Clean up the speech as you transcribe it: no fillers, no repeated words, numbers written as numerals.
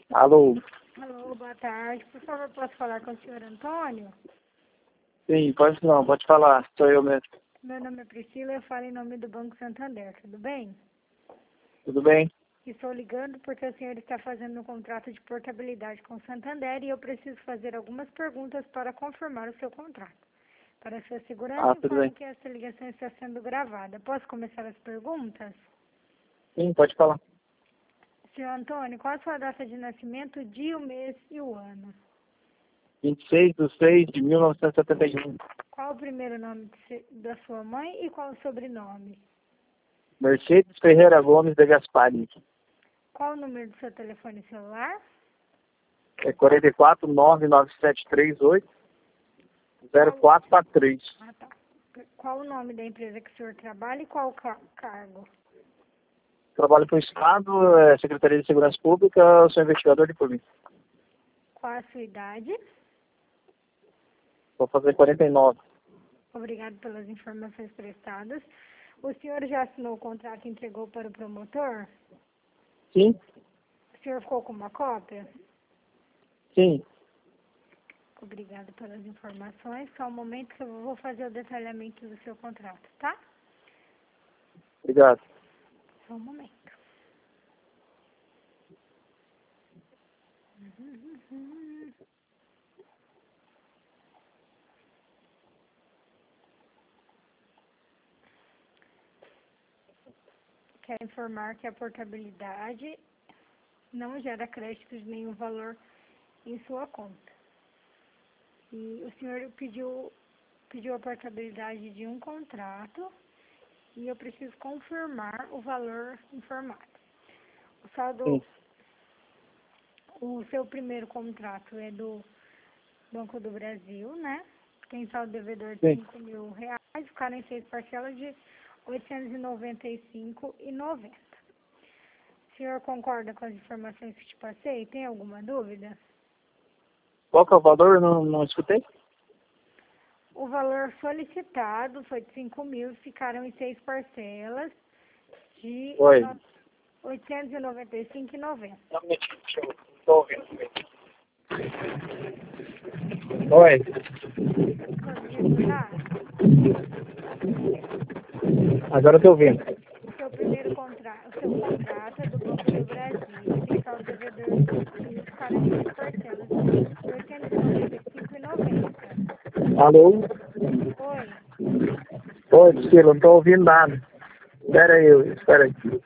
Alô? Alô, boa tarde. Por favor, posso falar com o senhor Antônio? Sim, pode falar, sou eu mesmo. Meu nome é Priscila, eu falo em nome do Banco Santander, tudo bem? Tudo bem? Estou ligando porque o senhor está fazendo um contrato de portabilidade com o Santander e eu preciso fazer algumas perguntas para confirmar o seu contrato. Para sua segurança, Tudo informo bem. que essa ligação está sendo gravada. Posso começar as perguntas? Sim, pode falar. Senhor Antônio, qual a sua data de nascimento, dia, o mês e o ano? 26/6/1971. Qual o primeiro nome da sua mãe e qual o sobrenome? Mercedes Ferreira Gomes de Gaspari. Qual o número do seu telefone celular? É 44 99738 0443. Ah, tá. Qual o nome da empresa que o senhor trabalha e qual o cargo? Trabalho para o Estado, Secretaria de Segurança Pública, sou investigador de polícia. Qual a sua idade? Vou fazer 49. Obrigado pelas informações prestadas. O senhor já assinou o contrato e entregou para o promotor? Sim? O senhor ficou com uma cópia? Sim. Obrigado pelas informações. Só um momento que eu vou fazer o detalhamento do seu contrato, tá? Obrigado. Só um momento. Quero informar que a portabilidade não gera crédito de nenhum valor em sua conta. E o senhor pediu a portabilidade de um contrato e eu preciso confirmar o valor informado. O saldo, Sim. o seu primeiro contrato é do Banco do Brasil, né? Tem saldo devedor de Sim. R$ 5.000, ficaram em 6 parcelas de R$ 895,90. O senhor concorda com as informações que te passei? Tem alguma dúvida? Qual que é o valor? Eu não escutei? O valor solicitado foi de 5.000, ficaram em 6 parcelas de Oi. R$ 895,90. Não, mentira, eu estou ouvindo. Oi. Pode retornar? Agora eu estou ouvindo. O seu contrato é do Banco do Brasil, tem saldo devedor de 5.000, ficaram em 6 parcelas de R$ 895,90. Alô? Oi, Oi, Priscila, não estou ouvindo nada. Espera aí.